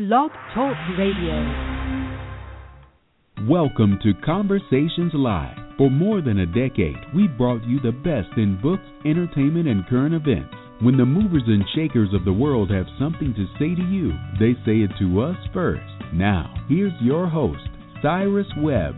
Blog Talk Radio. Welcome to Conversations Live. For more than a decade, we've brought you the best in books, entertainment, and current events. When the movers and shakers of the world have something to say to you, they say it to us first. Now, here's your host, Cyrus Webb.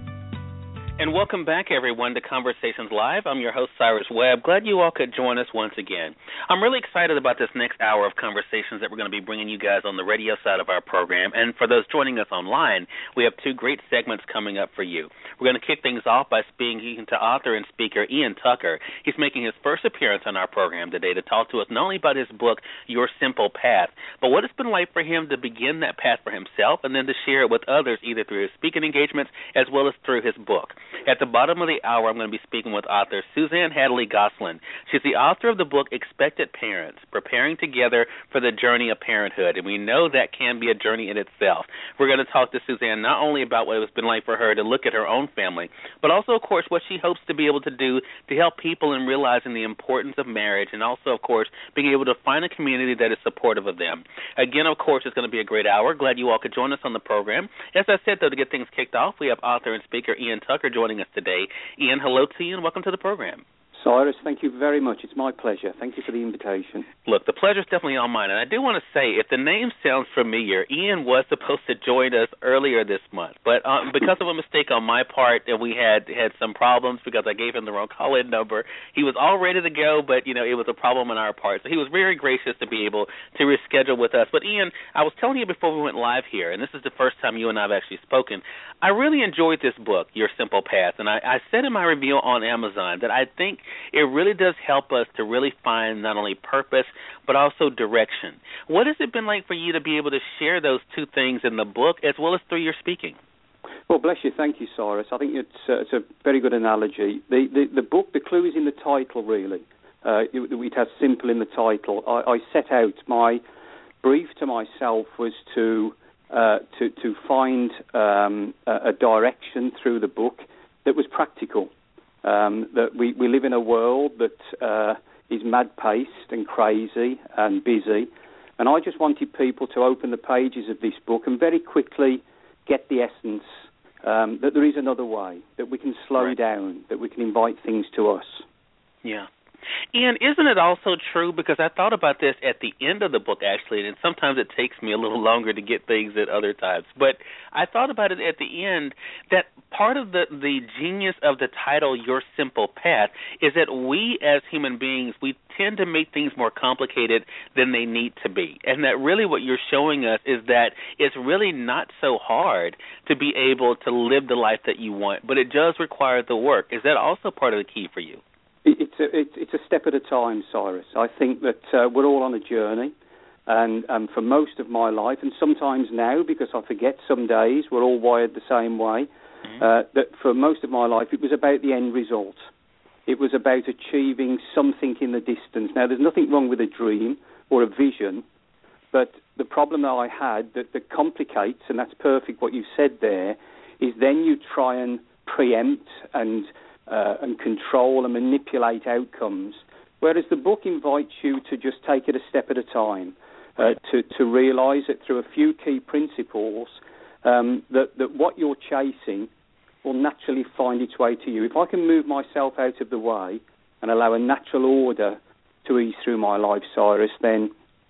And welcome back, everyone, to Conversations Live. I'm your host, Cyrus Webb. Glad you all could join us once again. I'm really excited about this next hour of conversations that we're going to be bringing you guys on the radio side of our program. And for those joining us online, we have two great segments coming up for you. We're going to kick things off by speaking to author and speaker Ian Tucker. He's making his first appearance on our program today to talk to us not only about his book, Your Simple Path, but what it's been like for him to begin that path for himself and then to share it with others, either through his speaking engagements as well as through his book. At the bottom of the hour, I'm going to be speaking with author Suzanne Hadley Gosselin. She's the author of the book Expectant Parents, Preparing Together for the Journey of Parenthood, and we know that can be a journey in itself. We're going to talk to Suzanne not only about what it's been like for her to look at her own family, but also, of course, what she hopes to be able to do to help people in realizing the importance of marriage and also, of course, being able to find a community that is supportive of them. Again, of course, it's going to be a great hour. Glad you all could join us on the program. As I said, though, to get things kicked off, we have author and speaker Ian Tucker joining us today. Ian, hello to you and welcome to the program. Cyrus, thank you very much. It's my pleasure. Thank you for the invitation. Look, the pleasure's definitely all mine. And I do want to say, if the name sounds familiar, Ian was supposed to join us earlier this month. But because of a mistake on my part, and we had some problems because I gave him the wrong call-in number, he was all ready to go, but, it was a problem on our part. So he was very gracious to be able to reschedule with us. But, Ian, I was telling you before we went live here, and this is the first time you and I have actually spoken, I really enjoyed this book, Your Simple Path. And I said in my review on Amazon that I think it really does help us to really find not only purpose but also direction. What has it been like for you to be able to share those two things in the book as well as through your speaking? Well, bless you. Thank you, Cyrus. I think it's a very good analogy. The book, the clue is in the title, really. It has simple in the title. I set out, my brief to myself was to find a direction through the book that was practical. That we live in a world that is mad-paced and crazy and busy, and I just wanted people to open the pages of this book and very quickly get the essence that there is another way, that we can slow down, that we can invite things to us. Yeah. Ian, isn't it also true, because I thought about this at the end of the book, actually, and sometimes it takes me a little longer to get things at other times, but I thought about it at the end, that part of the genius of the title, Your Simple Path, is that we as human beings, we tend to make things more complicated than they need to be, and that really what you're showing us is that it's really not so hard to be able to live the life that you want, but it does require the work. Is that also part of the key for you? It's a step at a time, Cyrus. I think that we're all on a journey, and for most of my life, and sometimes now, because I forget some days, we're all wired the same way, that for most of my life it was about the end result. It was about achieving something in the distance. Now, there's nothing wrong with a dream or a vision, but the problem that I had that complicates, and that's perfect what you said there, is then you try and preempt and control and manipulate outcomes, whereas the book invites you to just take it a step at a time, to realise that through a few key principles that what you're chasing will naturally find its way to you. If I can move myself out of the way and allow a natural order to ease through my life, Cyrus, then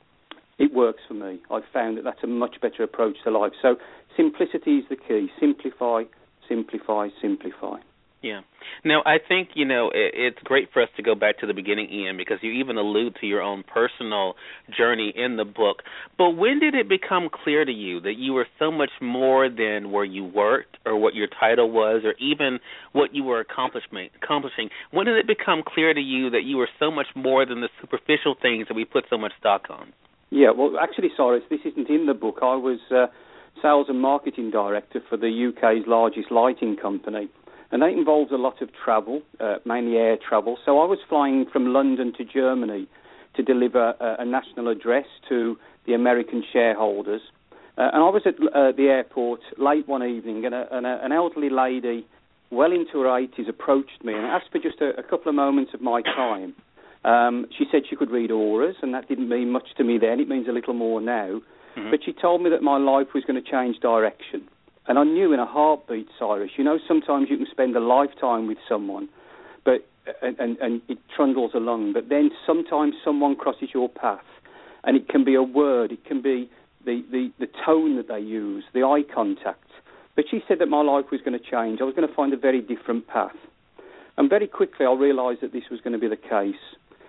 it works for me. I've found that that's a much better approach to life. So simplicity is the key. Simplify, simplify, simplify. Yeah. Now, I think, it's great for us to go back to the beginning, Ian, because you even allude to your own personal journey in the book. But when did it become clear to you that you were so much more than where you worked or what your title was or even what you were accomplishing? When did it become clear to you that you were so much more than the superficial things that we put so much stock on? Yeah, well, actually, Cyrus, this isn't in the book. I was sales and marketing director for the UK's largest lighting company. And that involves a lot of travel, mainly air travel. So I was flying from London to Germany to deliver a national address to the American shareholders. And I was at the airport late one evening, and an elderly lady, well into her 80s, approached me and asked for just a couple of moments of my time. She said she could read auras, and that didn't mean much to me then. It means a little more now. But she told me that my life was going to change direction. And I knew in a heartbeat, Cyrus, you know, sometimes you can spend a lifetime with someone, but and it trundles along, but then sometimes someone crosses your path, and it can be a word, it can be the tone that they use, the eye contact. But she said that my life was going to change. I was going to find a very different path. And very quickly I realised that this was going to be the case.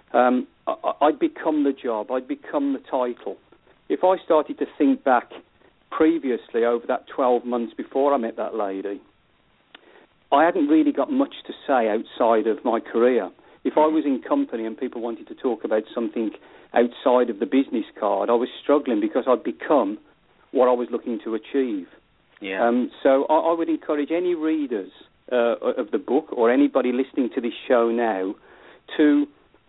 I'd become the job, I'd become the title. If I started to think back previously over that 12 months before I met that lady, I hadn't really got much to say outside of my career. If I was in company and people wanted to talk about something outside of the business card, I was struggling because I'd become what I was looking to achieve. Yeah. So I would encourage any readers of the book or anybody listening to this show now to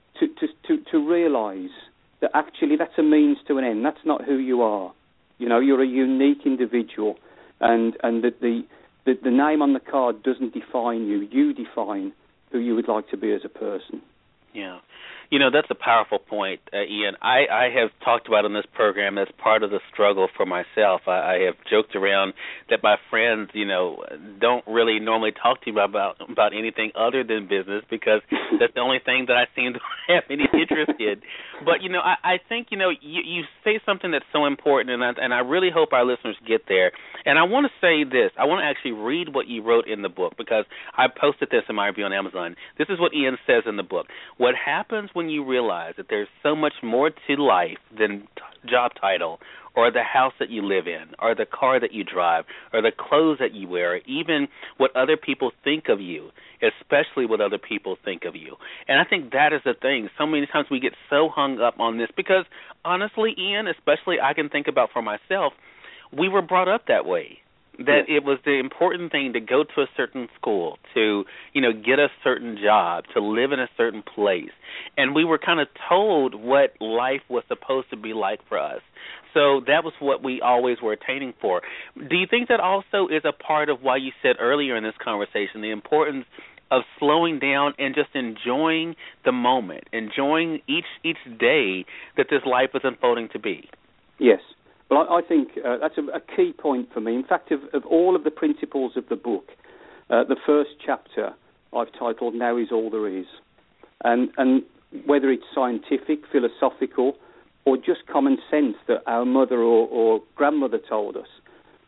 realise that actually that's a means to an end. That's not who you are. You know, you're a unique individual, and that the name on the card doesn't define you. You define who you would like to be as a person. Yeah. You know, that's a powerful point, Ian. I have talked about in this program as part of the struggle for myself. I have joked around that my friends, you know, don't really normally talk to me about anything other than business because that's the only thing that I seem to have any interest in. But, you know, I think, you know, you say something that's so important, and I really hope our listeners get there. And I want to say this. I want to actually read what you wrote in the book because I posted this in my review on Amazon. This is what Ian says in the book. What happens when you realize that there's so much more to life than job title or the house that you live in or the car that you drive or the clothes that you wear, or even what other people think of you, especially what other people think of you. And I think that is the thing. So many times we get so hung up on this because, honestly, Ian, especially I can think about for myself, we were brought up that way. That it was the important thing to go to a certain school, to, you know, get a certain job, to live in a certain place. And we were kind of told what life was supposed to be like for us. So that was what we always were attaining for. Do you think that also is a part of why you said earlier in this conversation the importance of slowing down and just enjoying the moment, enjoying each day that this life is unfolding to be? Yes. Well, I think that's a key point for me. In fact, of all of the principles of the book, the first chapter I've titled Now Is All There Is. And whether it's scientific, philosophical, or just common sense that our mother or grandmother told us,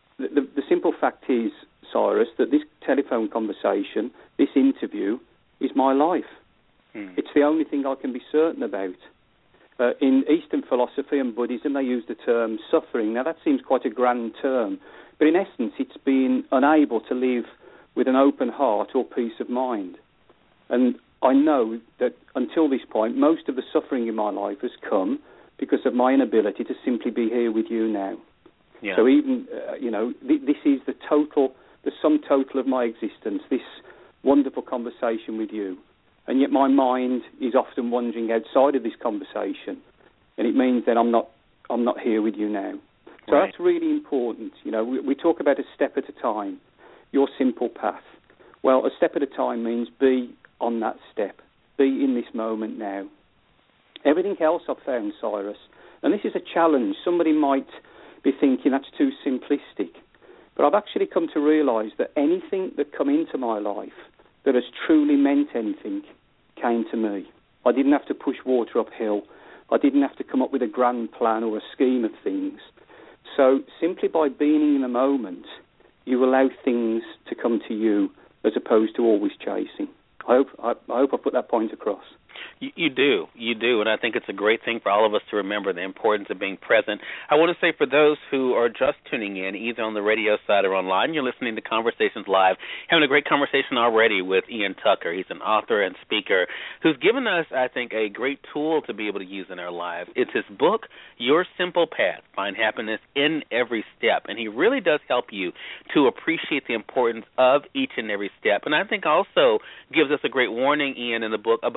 the simple fact is, Cyrus, that this telephone conversation, this interview, is my life. It's the only thing I can be certain about. In Eastern philosophy and Buddhism, they use the term suffering. Now, that seems quite a grand term, but in essence, it's being unable to live with an open heart or peace of mind. And I know that until this point, most of the suffering in my life has come because of my inability to simply be here with you now. Yeah. So even, this is the sum total of my existence, this wonderful conversation with you. And yet my mind is often wandering outside of this conversation, and it means that I'm not here with you now. So That's really important. You know, we talk about a step at a time, your simple path. Well, a step at a time means be on that step, be in this moment now. Everything else I've found, Cyrus, and this is a challenge. Somebody might be thinking that's too simplistic, but I've actually come to realise that anything that come into my life that has truly meant anything came to me. I didn't have to push water uphill. I didn't have to come up with a grand plan or a scheme of things. So simply by being in the moment, you allow things to come to you as opposed to always chasing. I hope I put that point across. You do, and I think it's a great thing for all of us to remember the importance of being present. I want to say for those who are just tuning in, either on the radio side or online, you're listening to Conversations Live, having a great conversation already with Ian Tucker. He's an author and speaker who's given us, I think, a great tool to be able to use in our lives. It's his book, Your Simple Path, Find Happiness in Every Step, and he really does help you to appreciate the importance of each and every step. And I think also gives us a great warning, Ian, in the book about what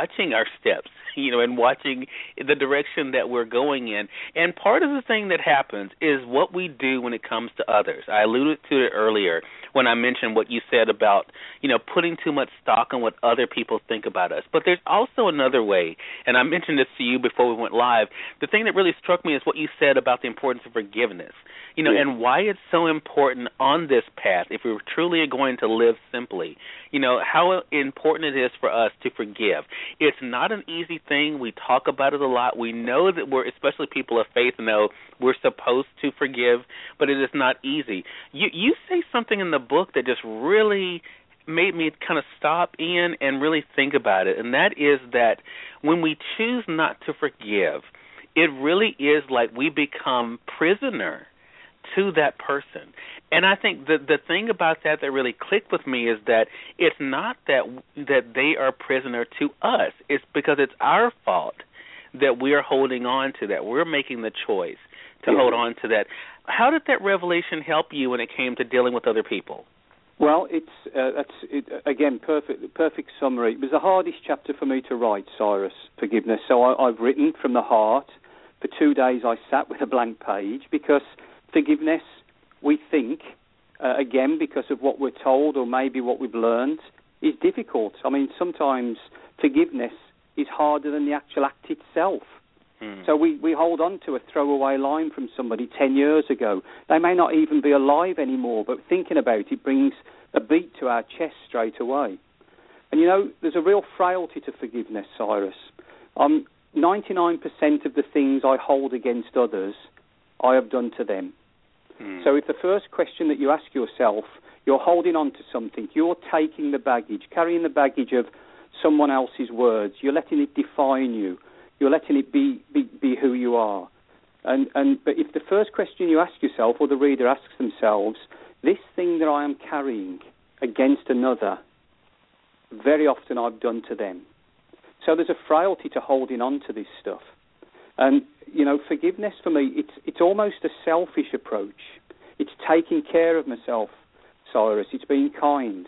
watching our steps, and watching the direction that we're going in. And part of the thing that happens is what we do when it comes to others. I alluded to it earlier when I mentioned what you said about, putting too much stock on what other people think about us. But there's also another way, and I mentioned this to you before we went live. The thing that really struck me is what you said about the importance of forgiveness, and why it's so important on this path if we're truly going to live simply, how important it is for us to forgive. It's not an easy thing. We talk about it a lot. We know that especially people of faith know we're supposed to forgive, but it is not easy. You say something in the book that just really made me kind of stop in and really think about it, and that is that when we choose not to forgive, it really is like we become prisoner to that person. And I think the thing about that really clicked with me is that it's not that they are prisoner to us. It's because it's our fault that we're holding on to that. We're making the choice to hold on to that. How did that revelation help you when it came to dealing with other people? Well, again, perfect summary. It was the hardest chapter for me to write, Cyrus, forgiveness. So I've written from the heart. For 2 days I sat with a blank page because forgiveness, we think, again, because of what we're told or maybe what we've learned, is difficult. I mean, sometimes forgiveness is harder than the actual act itself. So we hold on to a throwaway line from somebody 10 years ago. They may not even be alive anymore, but thinking about it brings a beat to our chest straight away. And, there's a real frailty to forgiveness, Cyrus. 99% of the things I hold against others, I have done to them. So if the first question that you ask yourself, you're holding on to something, you're taking the baggage, carrying the baggage of someone else's words, you're letting it define you, you're letting it be who you are. But if the first question you ask yourself or the reader asks themselves, this thing that I am carrying against another, very often I've done to them. So there's a frailty to holding on to this stuff. And, forgiveness for me, it's almost a selfish approach. It's taking care of myself, Cyrus. It's being kind.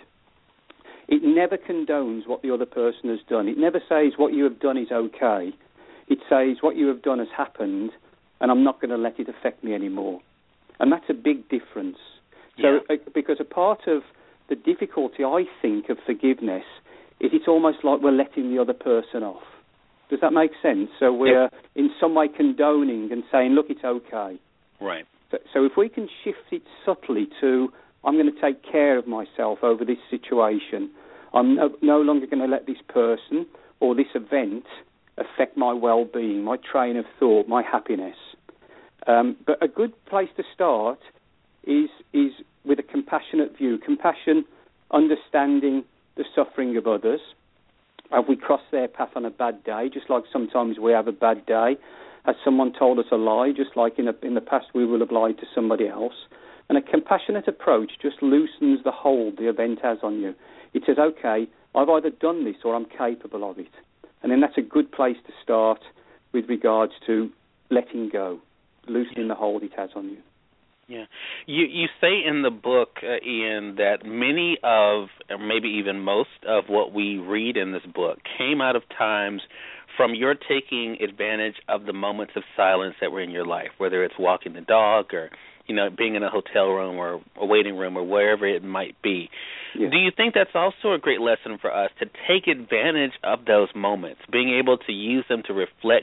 It never condones what the other person has done. It never says what you have done is okay. It says what you have done has happened and I'm not going to let it affect me anymore. And that's a big difference. So, because a part of the difficulty, I think, of forgiveness is it's almost like we're letting the other person off. Does that make sense? So we're in some way condoning and saying, look, it's okay. Right. So if we can shift it subtly to, I'm going to take care of myself over this situation. I'm no longer going to let this person or this event affect my well-being, my train of thought, my happiness. But a good place to start is with a compassionate view. Compassion, understanding the suffering of others. Have we crossed their path on a bad day, just like sometimes we have a bad day? Has someone told us a lie, just like in the past we will have lied to somebody else? And a compassionate approach just loosens the hold the event has on you. It says, okay, I've either done this or I'm capable of it. And then that's a good place to start with regards to letting go, loosening the hold it has on you. Yeah. You say in the book, Ian, that many of, or maybe even most of what we read in this book came out of times from your taking advantage of the moments of silence that were in your life, whether it's walking the dog or, being in a hotel room or a waiting room or wherever it might be. Yeah. Do you think that's also a great lesson for us, to take advantage of those moments, being able to use them to reflect,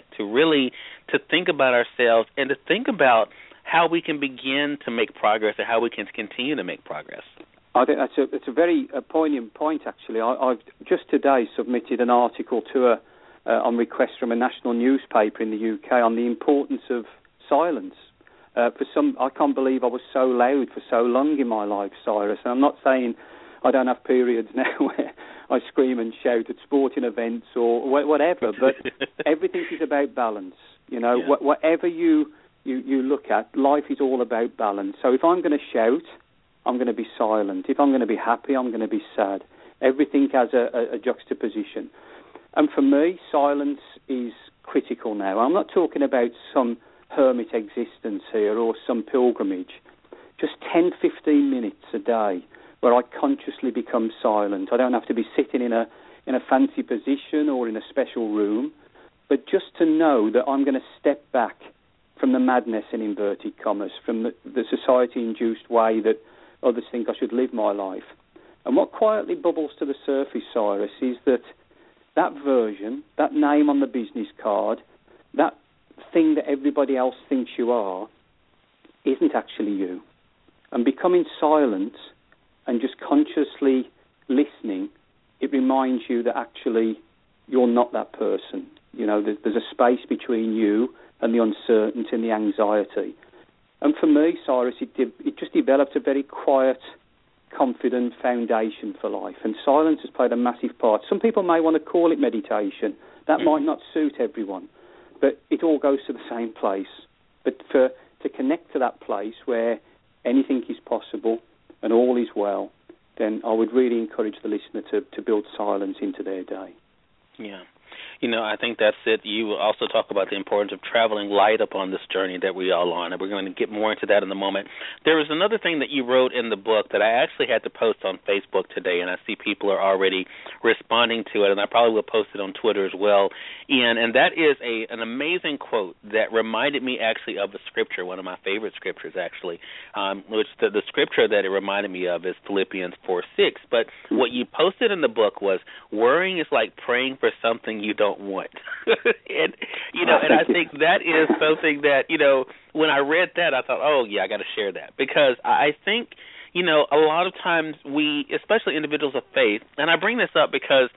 to think about ourselves and to think about how we can begin to make progress or how we can continue to make progress? I think it's a very poignant point, actually. I've just today submitted an article on request from a national newspaper in the UK on the importance of silence. I can't believe I was so loud for so long in my life, Cyrus. And I'm not saying I don't have periods now where I scream and shout at sporting events or whatever, but everything is about balance. Whatever you look at, life is all about balance. So if I'm going to shout, I'm going to be silent. If I'm going to be happy, I'm going to be sad. Everything has a juxtaposition. And for me, silence is critical now. I'm not talking about some hermit existence here or some pilgrimage. Just 10, 15 minutes a day where I consciously become silent. I don't have to be sitting in in a fancy position or in a special room, but just to know that I'm going to step back from the madness, in inverted commas, from the society-induced way that others think I should live my life. And what quietly bubbles to the surface, Cyrus, is that version, that name on the business card, that thing that everybody else thinks you are, isn't actually you. And becoming silent and just consciously listening, it reminds you that actually you're not that person. You know, there's a space between you and the uncertainty and the anxiety. And for me, Cyrus, it just developed a very quiet, confident foundation for life. And silence has played a massive part. Some people may want to call it meditation. That might not suit everyone. But it all goes to the same place. But to connect to that place where anything is possible and all is well, then I would really encourage the listener to build silence into their day. Yeah. You know, I think that's it. You also talk about the importance of traveling light upon this journey that we all on, and we're going to get more into that in a moment. There was another thing that you wrote in the book that I actually had to post on Facebook today, and I see people are already responding to it, and I probably will post it on Twitter as well, Ian, and that is an amazing quote that reminded me actually of a scripture, one of my favorite scriptures actually, which the scripture that it reminded me of is Philippians 4:6, but what you posted in the book was, worrying is like praying for something you don't want. And I think that is something that, when I read that, I thought, oh yeah, I got to share that, because I think, a lot of times we, especially individuals of faith, and I bring this up because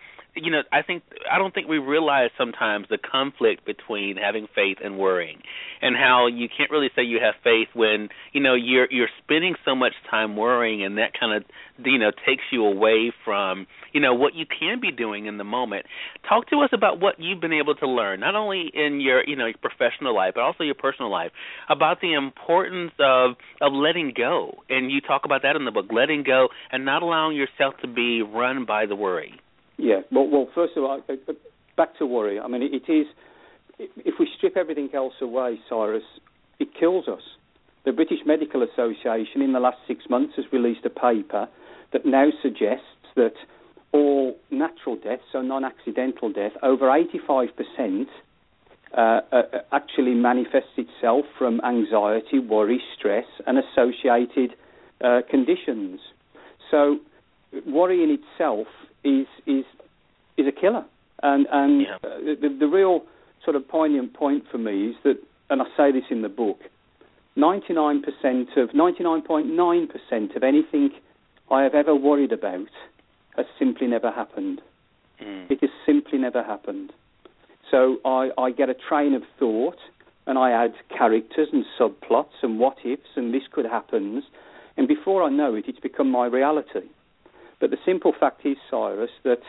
I don't think we realize sometimes the conflict between having faith and worrying, and how you can't really say you have faith when you're spending so much time worrying, and that kind of takes you away from what you can be doing in the moment. Talk to us about what you've been able to learn, not only in your your professional life, but also your personal life, about the importance of letting go. And you talk about that in the book, letting go and not allowing yourself to be run by the worry. Yeah, well, first of all, back to worry. I mean, it is, if we strip everything else away, Cyrus, it kills us. The British Medical Association in the last 6 months has released a paper that now suggests that all natural death, so non-accidental death, over 85% actually manifests itself from anxiety, worry, stress, and associated conditions. So worry in itself is a killer, and the real sort of poignant point for me is that, and I say this in the book, 99.9% of anything I have ever worried about has simply never happened. It has simply never happened. So I get a train of thought, and I add characters and subplots and what ifs and this could happen, and before I know it, it's become my reality. But the simple fact is, Cyrus, that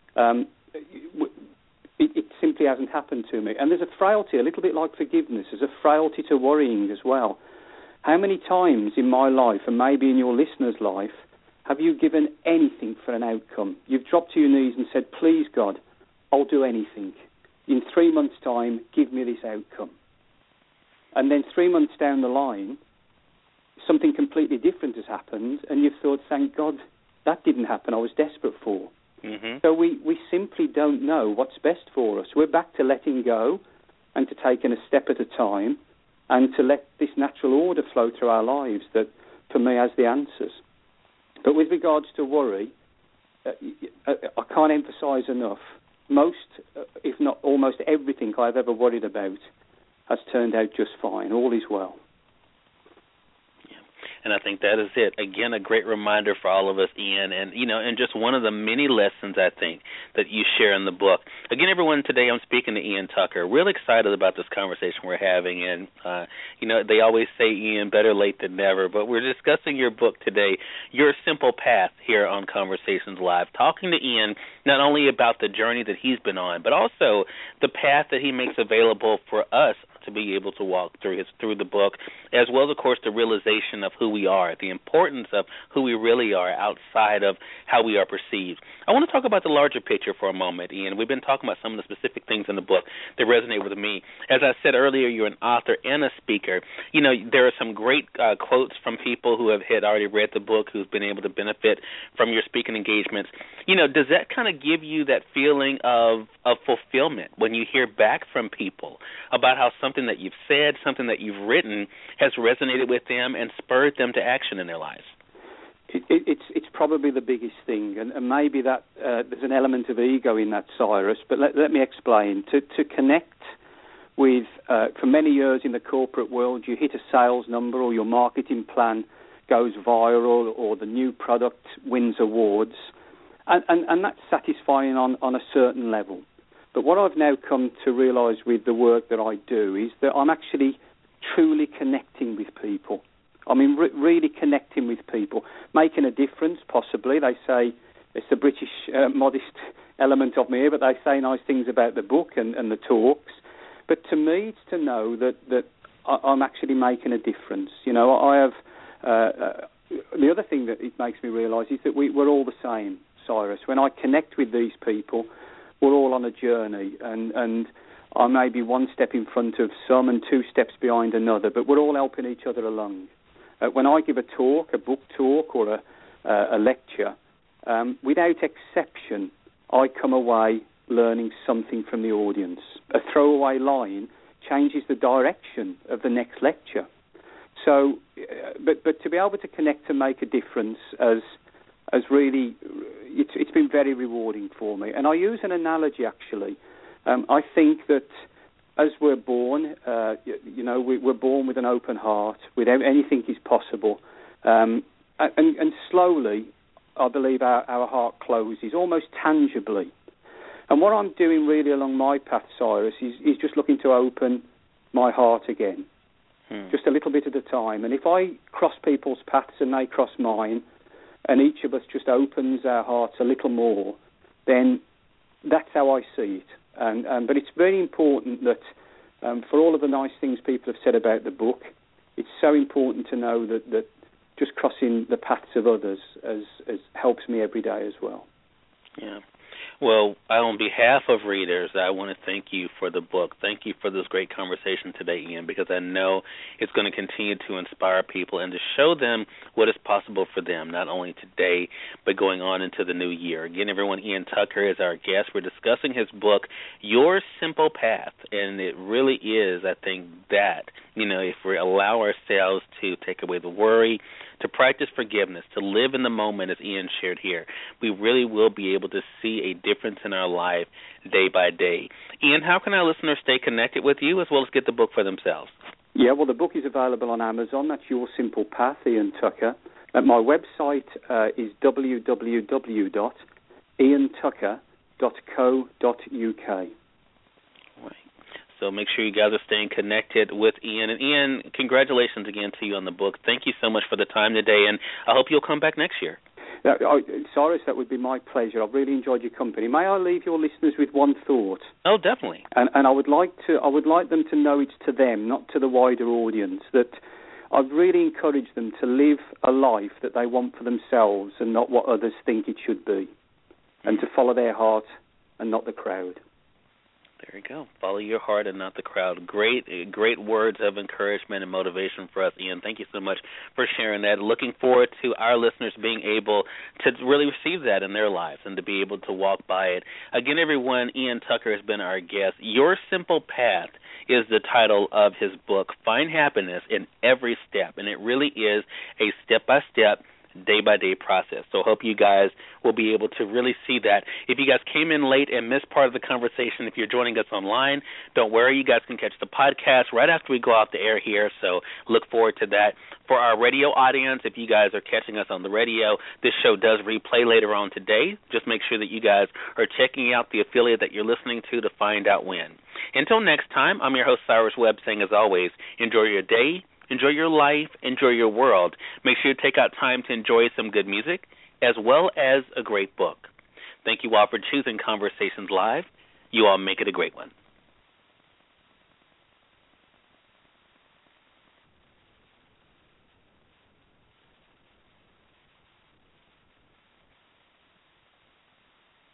it simply hasn't happened to me. And there's a frailty, a little bit like forgiveness, there's a frailty to worrying as well. How many times in my life, and maybe in your listener's life, have you given anything for an outcome? You've dropped to your knees and said, please, God, I'll do anything. In 3 months' time, give me this outcome. And then 3 months down the line, something completely different has happened, and you've thought, thank God, that didn't happen, I was desperate for. Mm-hmm. So we simply don't know what's best for us. We're back to letting go and to taking a step at a time and to let this natural order flow through our lives that, for me, has the answers. But with regards to worry, I can't emphasise enough, most, if not almost everything I've ever worried about has turned out just fine. All is well. And I think that is it. Again, a great reminder for all of us, Ian, and and just one of the many lessons I think that you share in the book. Again, everyone, today I'm speaking to Ian Tucker. Real excited about this conversation we're having, and they always say, Ian, better late than never. But we're discussing your book today, Your Simple Path, here on Conversations Live, talking to Ian not only about the journey that he's been on, but also the path that he makes available for us to be able to walk through the book, as well as, of course, the realization of who we are, the importance of who we really are outside of how we are perceived. I want to talk about the larger picture for a moment, Ian. We've been talking about some of the specific things in the book that resonate with me. As I said earlier, you're an author and a speaker. You know, there are some great quotes from people who had already read the book, who've been able to benefit from your speaking engagements. You know, does that kind of give you that feeling of fulfillment when you hear back from people about how something that you've said, something that you've written has resonated with them and spurred them to action in their lives? It's probably the biggest thing, and maybe that there's an element of ego in that, Cyrus, but let me explain. To connect with, for many years in the corporate world, you hit a sales number or your marketing plan goes viral or the new product wins awards, and that's satisfying on a certain level. But what I've now come to realise with the work that I do is that I'm actually truly connecting with people. I mean, really connecting with people, making a difference, possibly. They say, it's the British modest element of me here, but they say nice things about the book and the talks. But to me, it's to know that I'm actually making a difference. You know, I have... the other thing that it makes me realise is that we're all the same, Cyrus. When I connect with these people, we're all on a journey, and I may be one step in front of some and two steps behind another, but we're all helping each other along. When I give a talk, a book talk or a lecture, without exception, I come away learning something from the audience. A throwaway line changes the direction of the next lecture. So, but to be able to connect and make a difference as really, it's been very rewarding for me. And I use an analogy, actually. I think that as we're born, we're born with an open heart, with anything is possible. And slowly, I believe our heart closes, almost tangibly. And what I'm doing really along my path, Cyrus, is just looking to open my heart again, just a little bit at a time. And if I cross people's paths and they cross mine, and each of us just opens our hearts a little more, then that's how I see it. But it's very important that for all of the nice things people have said about the book, it's so important to know that just crossing the paths of others as helps me every day as well. Yeah. Well, on behalf of readers, I want to thank you for the book. Thank you for this great conversation today, Ian, because I know it's going to continue to inspire people and to show them what is possible for them, not only today, but going on into the new year. Again, everyone, Ian Tucker is our guest. We're discussing his book, Your Simple Path, and it really is, I think, that, if we allow ourselves to take away the worry, to practice forgiveness, to live in the moment, as Ian shared here, we really will be able to see a difference in our life day by day. Ian, how can our listeners stay connected with you as well as get the book for themselves? Yeah, well, the book is available on Amazon. That's Your Simple Path, Ian Tucker. My website is www.iantucker.co.uk. So make sure you guys are staying connected with Ian. And Ian, congratulations again to you on the book. Thank you so much for the time today, and I hope you'll come back next year. Cyrus, that would be my pleasure. I've really enjoyed your company. May I leave your listeners with one thought? Oh, definitely. And I would like them to know it's to them, not to the wider audience, that I've really encouraged them to live a life that they want for themselves and not what others think it should be, and to follow their heart and not the crowd. There you go. Follow your heart and not the crowd. Great words of encouragement and motivation for us, Ian. Thank you so much for sharing that. Looking forward to our listeners being able to really receive that in their lives and to be able to walk by it. Again, everyone, Ian Tucker has been our guest. Your Simple Path is the title of his book. Find happiness in every step, and it really is a step-by-step, day-by-day process. So I hope you guys will be able to really see that. If you guys came in late and missed part of the conversation, if you're joining us online, don't worry. You guys can catch the podcast right after we go off the air here, so look forward to that. For our radio audience, if you guys are catching us on the radio, this show does replay later on today. Just make sure that you guys are checking out the affiliate that you're listening to find out when. Until next time, I'm your host, Cyrus Webb, saying as always, enjoy your day, enjoy your life, enjoy your world. Make sure you take out time to enjoy some good music as well as a great book. Thank you all for choosing Conversations Live. You all make it a great one.